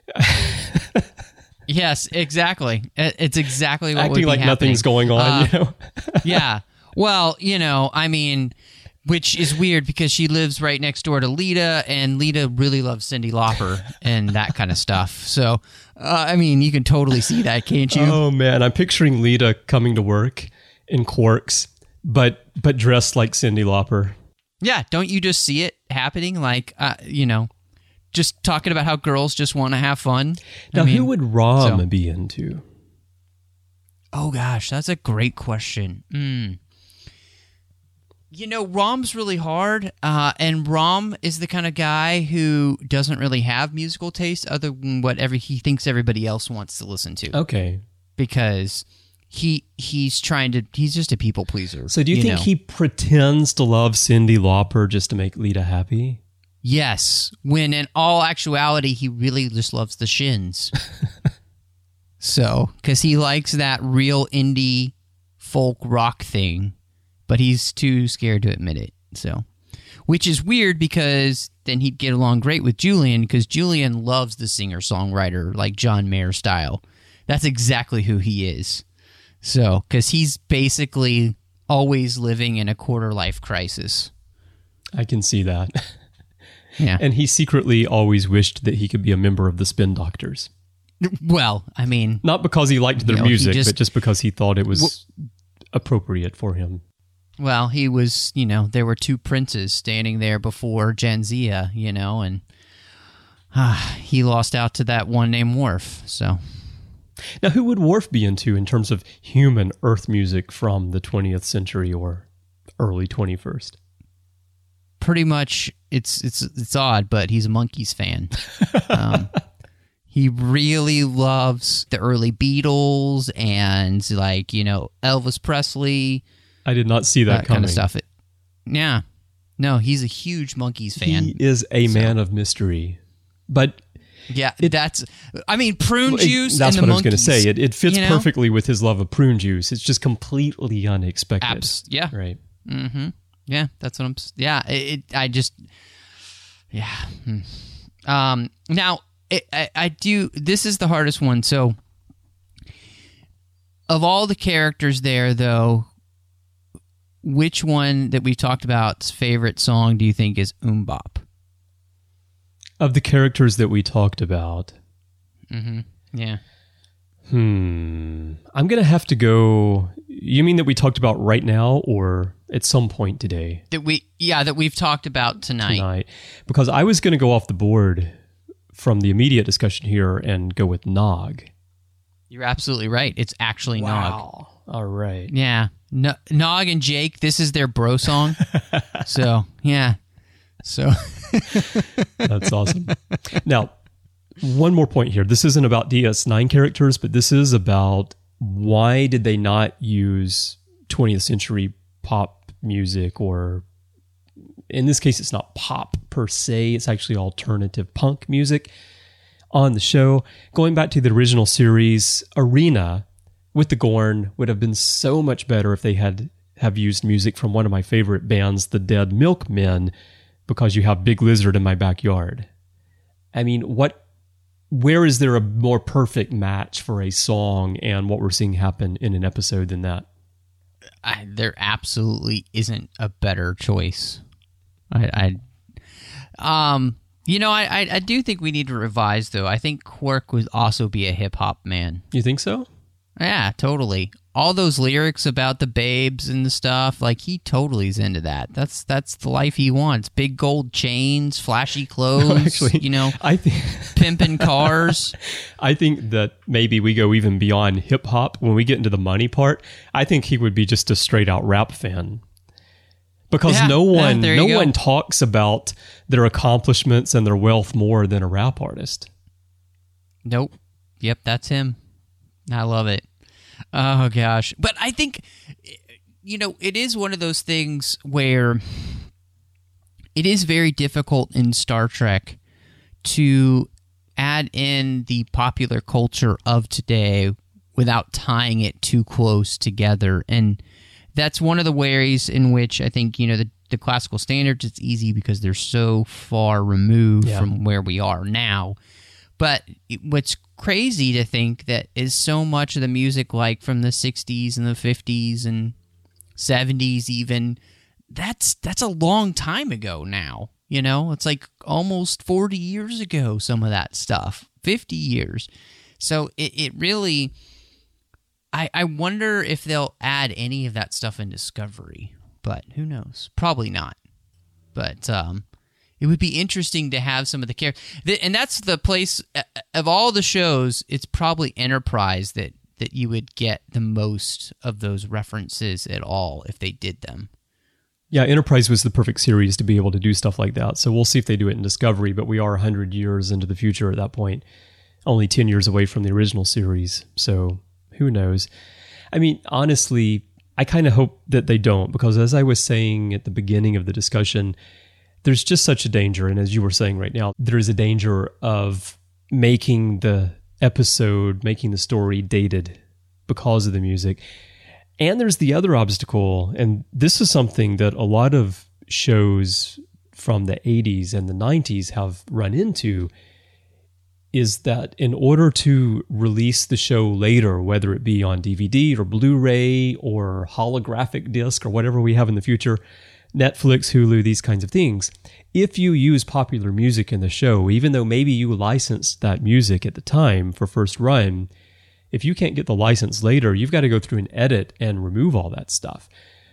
C: Yes, exactly. It's exactly what
A: acting
C: would be
A: like
C: happening.
A: Nothing's going on. You know?
C: Yeah. Well, you know, I mean, which is weird because she lives right next door to Lita, and Lita really loves Cyndi Lauper and that kind of stuff. So, I mean, you can totally see that, can't you?
A: Oh man, I'm picturing Lita coming to work in Quarks, but dressed like Cyndi Lauper.
C: Yeah. Don't you just see it happening? Like, you know, just talking about how girls just want to have fun.
A: Now, who would Rom be into?
C: Oh, gosh, that's a great question. You know, Rom's really hard, and Rom is the kind of guy who doesn't really have musical taste other than whatever he thinks everybody else wants to listen to.
A: Okay.
C: Because he's just a people pleaser.
A: So do you think he pretends to love Cyndi Lauper just to make Lita happy?
C: Yes, when in all actuality, he really just loves the Shins. So, because he likes that real indie folk rock thing, but he's too scared to admit it. So, which is weird because then he'd get along great with Julian because Julian loves the singer-songwriter, like John Mayer style. That's exactly who he is. So, because he's basically always living in a quarter-life crisis.
A: I can see that.
C: Yeah.
A: And he secretly always wished that he could be a member of the Spin Doctors.
C: Well, I mean...
A: Not because he liked their music, but just because he thought it was appropriate for him.
C: Well, he was, you know, there were two princes standing there before Jadzia, you know, and he lost out to that one named Worf, so...
A: Now, who would Worf be into in terms of human Earth music from the 20th century or early 21st?
C: Pretty much, it's odd, but he's a Monkees fan. He really loves the early Beatles and, like, you know, Elvis Presley.
A: I did not see that coming.
C: Kind of stuff. Yeah. No, he's a huge Monkees fan.
A: He is a man of mystery. But...
C: Yeah, I mean, prune juice.
A: That's
C: and the
A: what I was going to say. It fits perfectly with his love of prune juice. It's just completely unexpected.
C: Yeah.
A: Right.
C: Mm-hmm. Yeah, that's what I'm... Yeah, Yeah. Now, I do... This is the hardest one. So, of all the characters there, though, which one that we've talked about's favorite song do you think is Bop?
A: Of the characters that we talked about.
C: Mm-hmm. Yeah.
A: I'm going to have to go... You mean that we talked about right now or at some point today?
C: That we've talked about tonight.
A: Because I was going to go off the board from the immediate discussion here and go with Nog.
C: You're absolutely right. It's actually Nog.
A: All right.
C: Yeah. Nog and Jake, this is their bro song. So, yeah. So...
A: That's awesome. Now, one more point here. This isn't about DS9 characters, but this is about why did they not use 20th century pop music, or in this case, it's not pop per se. It's actually alternative punk music on the show. Going back to the original series, Arena with the Gorn would have been so much better if they have used music from one of my favorite bands, the Dead Milkmen, because you have Big Lizard in my backyard. I mean, where is there a more perfect match for a song and what we're seeing happen in an episode than that?
C: There absolutely isn't a better choice. I do think we need to revise, though. I think Quark would also be a hip-hop man.
A: You think so?
C: Yeah, totally. All those lyrics about the babes and the stuff, like, he totally is into that. That's the life he wants. Big gold chains, flashy clothes,
A: I think
C: pimping cars.
A: I think that maybe we go even beyond hip hop when we get into the money part. I think he would be just a straight out rap fan. Because no one talks about their accomplishments and their wealth more than a rap artist.
C: Nope. Yep, that's him. I love it. Oh, gosh. But I think, it is one of those things where it is very difficult in Star Trek to add in the popular culture of today without tying it too close together. And that's one of the ways in which I think, the classical standards, it's easy because they're so far removed from where we are now. But what's crazy to think that is so much of the music, like from the 60s and the 50s and 70s even, that's a long time ago now. It's like almost 40 years ago, some of that stuff, 50 years. So it really, I wonder if they'll add any of that stuff in Discovery, but who knows? Probably not. But it would be interesting to have some of the characters. And that's the place, of all the shows, it's probably Enterprise that you would get the most of those references at all if they did them.
A: Yeah, Enterprise was the perfect series to be able to do stuff like that. So we'll see if they do it in Discovery, but we are 100 years into the future at that point, only 10 years away from the original series. So who knows? I mean, honestly, I kind of hope that they don't, because as I was saying at the beginning of the discussion, there's just such a danger, and as you were saying right now, there is a danger of making the episode, making the story dated because of the music. And there's the other obstacle, and this is something that a lot of shows from the 80s and the 90s have run into, is that in order to release the show later, whether it be on DVD or Blu-ray or holographic disc or whatever we have in the future, Netflix, Hulu, these kinds of things, if you use popular music in the show, even though maybe you licensed that music at the time for first run, if you can't get the license later, you've got to go through and edit and remove all that stuff.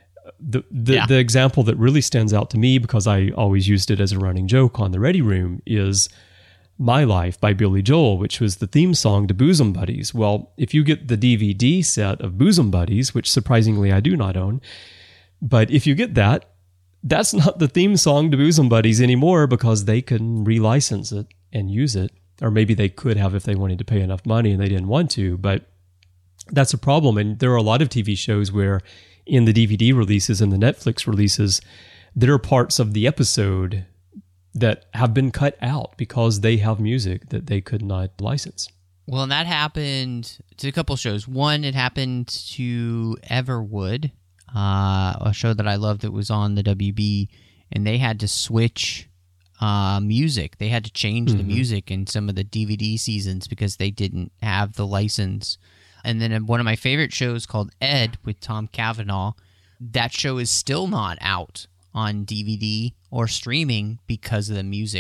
A: The example that really stands out to me, because I always used it as a running joke on the Ready Room, is My Life by Billy Joel, which was the theme song to Bosom Buddies. Well, if you get the DVD set of Bosom Buddies, which surprisingly I do not own, but if you get that, that's not the theme song to Bosom Buddies anymore, because they couldn't relicense it and use it. Or maybe they could have if they wanted to pay enough money and they didn't want to, but that's a problem. And there are a lot of TV shows where in the DVD releases and the Netflix releases, there are parts of the episode that have been cut out because they have music that they could not license.
C: Well, and that happened to a couple shows. One, it happened to Everwood, a show that I loved that was on the WB, and they had to switch music. They had to change the music in some of the DVD seasons because they didn't have the license. And then one of my favorite shows called Ed with Tom Cavanaugh, that show is still not out on DVD or streaming because of the music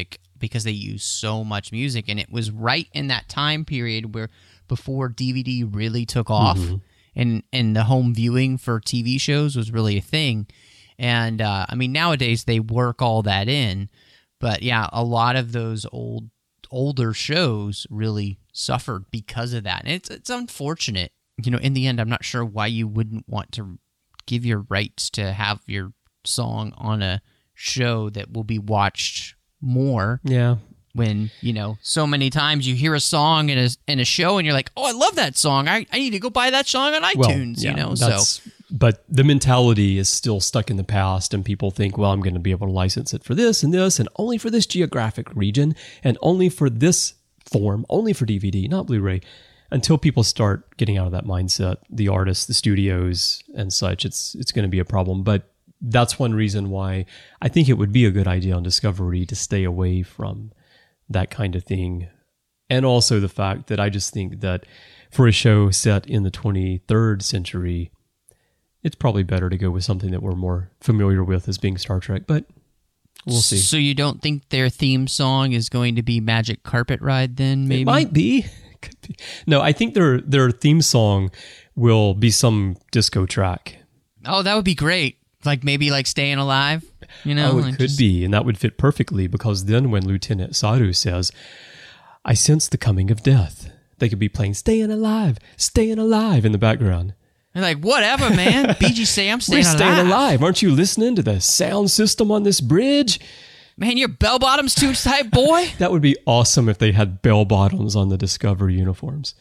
C: because they use so much music. And it was right in that time period where before DVD really took off and the home viewing for TV shows was really a thing. And I mean, nowadays they work all that in, but yeah, a lot of those older shows really suffered because of that. And it's unfortunate. You know, in the end, I'm not sure why you wouldn't want to give your rights to have your song on a show that will be watched more.
A: Yeah.
C: When, you know, so many times you hear a song in a show and you're like, oh, I love that song. I need to go buy that song on iTunes,
A: well, yeah,
C: you know. So,
A: but the mentality is still stuck in the past, and people think, well, I'm going to be able to license it for this, and only for this geographic region, and only for this form, only for DVD, not Blu-ray. Until people start getting out of that mindset, the artists, the studios, and such, it's going to be a problem. But that's one reason why I think it would be a good idea on Discovery to stay away from that kind of thing. And also the fact that I just think that for a show set in the 23rd century, it's probably better to go with something that we're more familiar with as being Star Trek, but we'll see.
C: So you don't think their theme song is going to be Magic Carpet Ride then, maybe?
A: It might be. Could be. No, I think their theme song will be some disco track.
C: Oh, that would be great. Like maybe like Staying Alive, you know?
A: Oh, it could be, and that would fit perfectly, because then when Lieutenant Saru says, I sense the coming of death, they could be playing Staying Alive in the background.
C: They're like, whatever, man. BG Sam, Staying Alive.
A: We're staying alive. Aren't you listening to the sound system on this bridge?
C: Man, your bell bottoms too tight, boy.
A: That would be awesome if they had bell bottoms on the Discovery uniforms.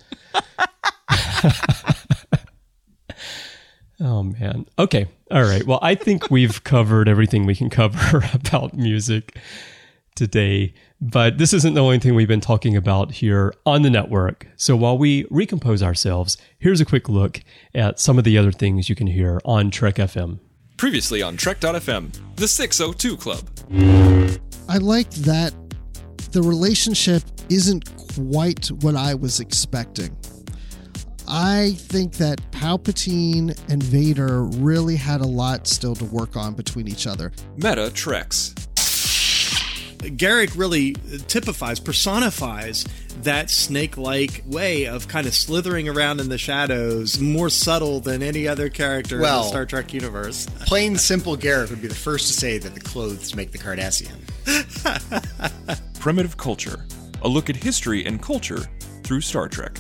A: Oh, man. Okay. All right. Well, I think we've covered everything we can cover about music today, but this isn't the only thing we've been talking about here on the network. So while we recompose ourselves, here's a quick look at some of the other things you can hear on Trek FM.
D: Previously on Trek.fm, the 602 Club.
E: I like that the relationship isn't quite what I was expecting. I think that Palpatine and Vader really had a lot still to work on between each other.
D: Meta Treks.
F: Garak really personifies that snake-like way of kind of slithering around in the shadows, more subtle than any other character in the Star Trek universe.
G: Plain simple Garak would be the first to say that the clothes make the Cardassian.
D: Primitive Culture. A look at history and culture through Star Trek.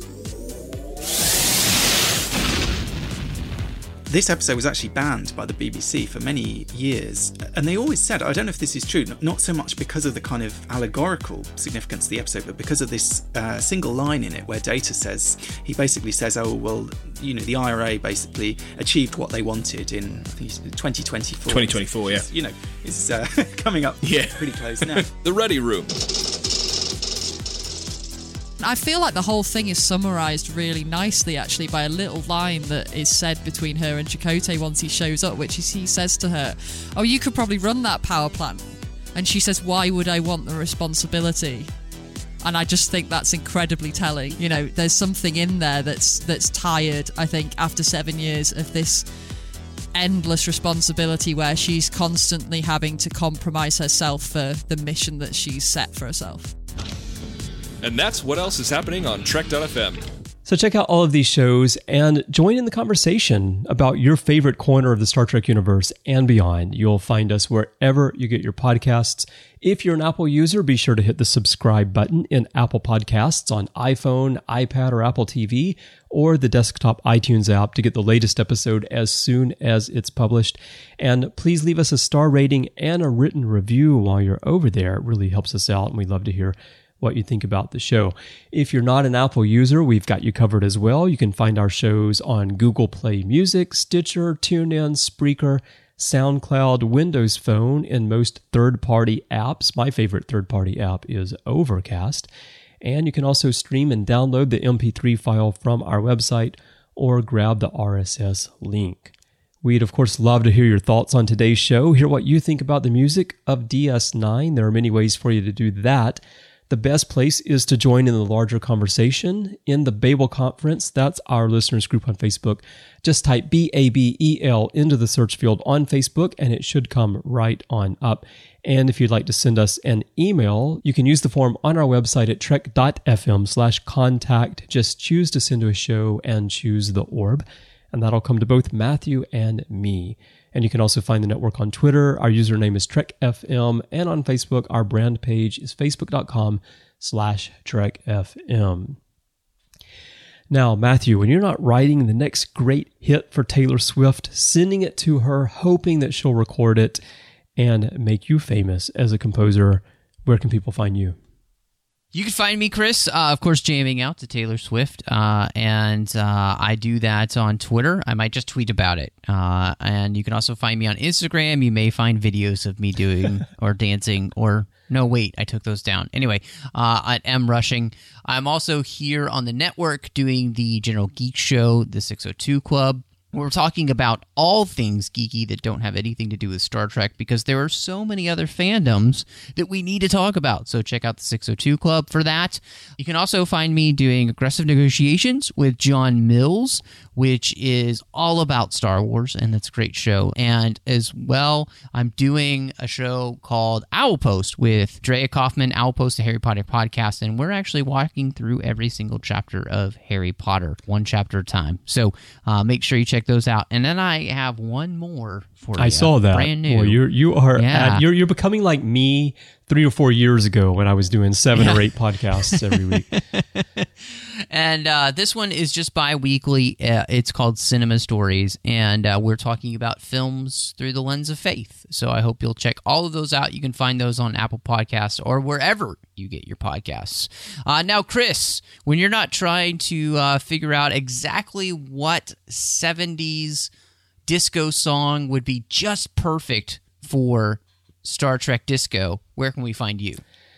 H: This episode was actually banned by the BBC for many years, and they always said, I don't know if this is true, not so much because of the kind of allegorical significance of the episode, but because of this single line in it where Data says, he basically says, oh, well, you know, the IRA basically achieved what they wanted in, I think, 2024.
F: 2024, yeah.
H: You know, it's coming up pretty close now.
D: The Ready Room.
I: I feel like the whole thing is summarised really nicely, actually, by a little line that is said between her and Chakotay once he shows up, which is he says to her, oh, you could probably run that power plant. And she says, why would I want the responsibility? And I just think that's incredibly telling. You know, there's something in there that's tired, I think, after 7 years of this endless responsibility where she's constantly having to compromise herself for the mission that she's set for herself.
D: And that's what else is happening on Trek.fm.
A: So check out all of these shows and join in the conversation about your favorite corner of the Star Trek universe and beyond. You'll find us wherever you get your podcasts. If you're an Apple user, be sure to hit the subscribe button in Apple Podcasts on iPhone, iPad, or Apple TV, or the desktop iTunes app to get the latest episode as soon as it's published. And please leave us a star rating and a written review while you're over there. It really helps us out, and we'd love to hear what you think about the show. If you're not an Apple user, we've got you covered as well. You can find our shows on Google Play Music, Stitcher, TuneIn, Spreaker, SoundCloud, Windows Phone, and most third-party apps. My favorite third-party app is Overcast. And you can also stream and download the MP3 file from our website or grab the RSS link. We'd, of course, love to hear your thoughts on today's show, hear what you think about the music of DS9. There are many ways for you to do that. the best place is to join in the larger conversation in the Babel Conference. That's our listeners group on Facebook. Just type BABEL into the search field on Facebook, and it should come right on up. And if you'd like to send us an email, you can use the form on our website at trek.fm/contact. Just choose to send to a show and choose the orb, and that'll come to both Matthew and me. And you can also find the network on Twitter. Our username is TrekFM. And on Facebook, our brand page is facebook.com/TrekFM. Now, Matthew, when you're not writing the next great hit for Taylor Swift, sending it to her, hoping that she'll record it and make you famous as a composer, where can people find you?
C: You can find me, Chris, of course, jamming out to Taylor Swift, and I do that on Twitter. I might just tweet about it. And you can also find me on Instagram. You may find videos of me doing or dancing or... No, wait, I took those down. Anyway, at M Rushing. I'm also here on the network doing the General Geek Show, the 602 Club. We're talking about all things geeky that don't have anything to do with Star Trek because there are so many other fandoms that we need to talk about. So check out the 602 Club for that. You can also find me doing Aggressive Negotiations with John Mills, which is all about Star Wars, and that's a great show. And as well, I'm doing a show called Owl Post with Drea Kaufman, Owl Post, the Harry Potter podcast, and we're actually walking through every single chapter of Harry Potter, one chapter at a time. So make sure you check those out. And then I have one more for you.
A: I saw that.
C: Brand new.
A: Well, you're becoming like me 3 or 4 years ago when I was doing 7 or 8 podcasts every week.
C: And this one is just bi-weekly. It's called Cinema Stories, and we're talking about films through the lens of faith. So I hope you'll check all of those out. You can find those on Apple Podcasts or wherever you get your podcasts. Now, Chris, when you're not trying to figure out exactly what 70s disco song would be just perfect for Star Trek disco, where can we find you?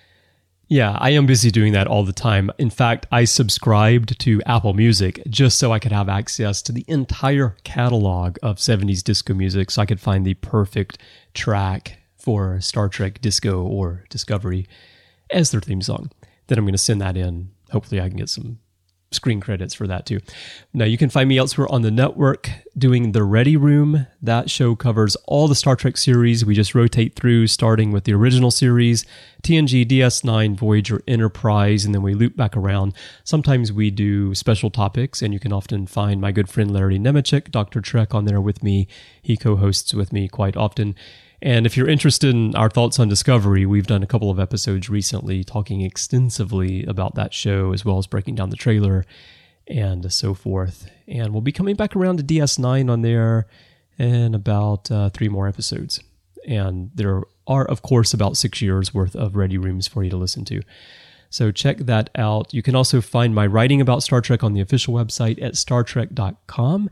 A: Yeah, I am busy doing that all the time. In fact, I subscribed to Apple Music just so I could have access to the entire catalog of 70s disco music so I could find the perfect track for Star Trek Disco or Discovery as their theme song. Then I'm going to send that in. Hopefully I can get some screen credits for that too. Now, you can find me elsewhere on the network doing The Ready Room. That show covers all the Star Trek series. We just rotate through, starting with the original series, TNG, DS9, Voyager, Enterprise, and then we loop back around. Sometimes we do special topics, and you can often find my good friend Larry Nemechek, Dr. Trek, on there with me. He co-hosts with me quite often. And if you're interested in our thoughts on Discovery, we've done a couple of episodes recently talking extensively about that show, as well as breaking down the trailer and so forth. And we'll be coming back around to DS9 on there in about 3 more episodes. And there are, of course, about 6 years worth of Ready Rooms for you to listen to. So check that out. You can also find my writing about Star Trek on the official website at StarTrek.com.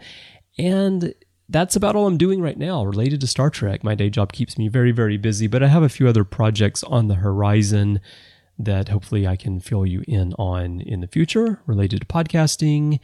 A: And that's about all I'm doing right now related to Star Trek. My day job keeps me very, very busy, but I have a few other projects on the horizon that hopefully I can fill you in on in the future related to podcasting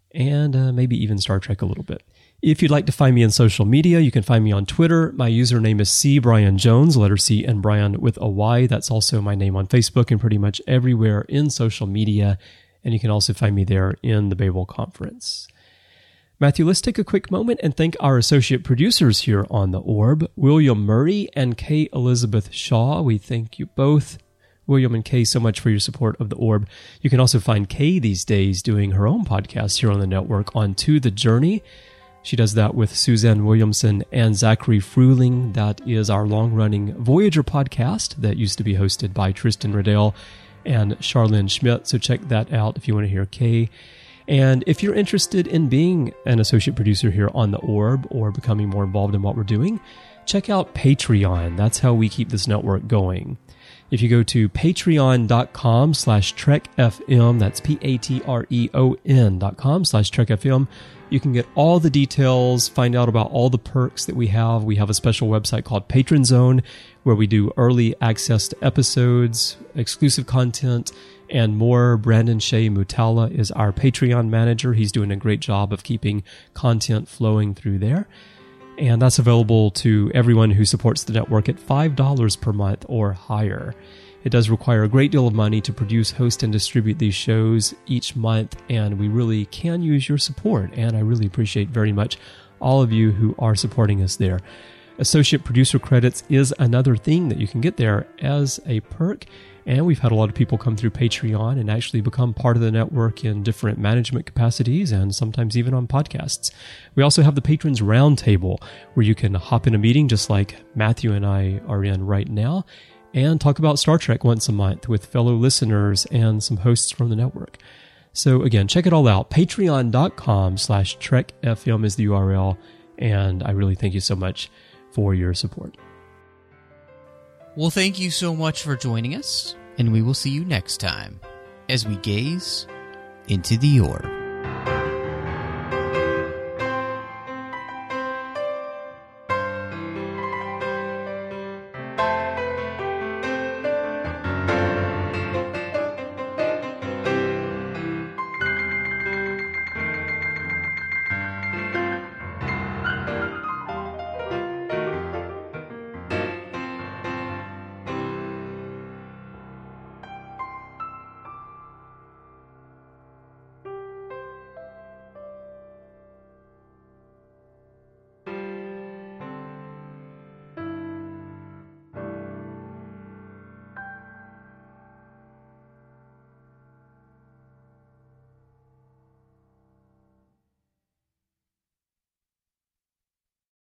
A: and maybe even Star Trek a little bit. If you'd like to find me on social media, you can find me on Twitter. My username is C. Brian Jones, letter C and Brian with a Y. That's also my name on Facebook and pretty much everywhere in social media. And you can also find me there in the Babel Conference. Matthew, let's take a quick moment and thank our associate producers here on The Orb, William Murray and Kay Elizabeth Shaw. We thank you both, William and Kay, so much for your support of The Orb. You can also find Kay these days doing her own podcast here on the network on To The Journey. She does that with Suzanne Williamson and Zachary Fruling. That is our long-running Voyager podcast that used to be hosted by Tristan Riddell and Charlene Schmidt. So check that out if you want to hear Kay. And if you're interested in being an associate producer here on The Orb or becoming more involved in what we're doing, check out Patreon. That's how we keep this network going. If you go to patreon.com/TrekFM, that's patreon.com/TrekFM, you can get all the details, find out about all the perks that we have. We have a special website called Patron Zone where we do early access to episodes, exclusive content, and more. Brandon Shea Mutala is our Patreon manager. He's doing a great job of keeping content flowing through there. And that's available to everyone who supports the network at $5 per month or higher. It does require a great deal of money to produce, host, and distribute these shows each month, and we really can use your support, and I really appreciate very much all of you who are supporting us there. Associate producer credits is another thing that you can get there as a perk, and we've had a lot of people come through Patreon and actually become part of the network in different management capacities and sometimes even on podcasts. We also have the Patrons Roundtable, where you can hop in a meeting just like Matthew and I are in right now and talk about Star Trek once a month with fellow listeners and some hosts from the network. So again, check it all out. Patreon.com/TrekFM is the URL, and I really thank you so much for your support.
C: Well, thank you so much for joining us, and we will see you next time as we gaze into the orb.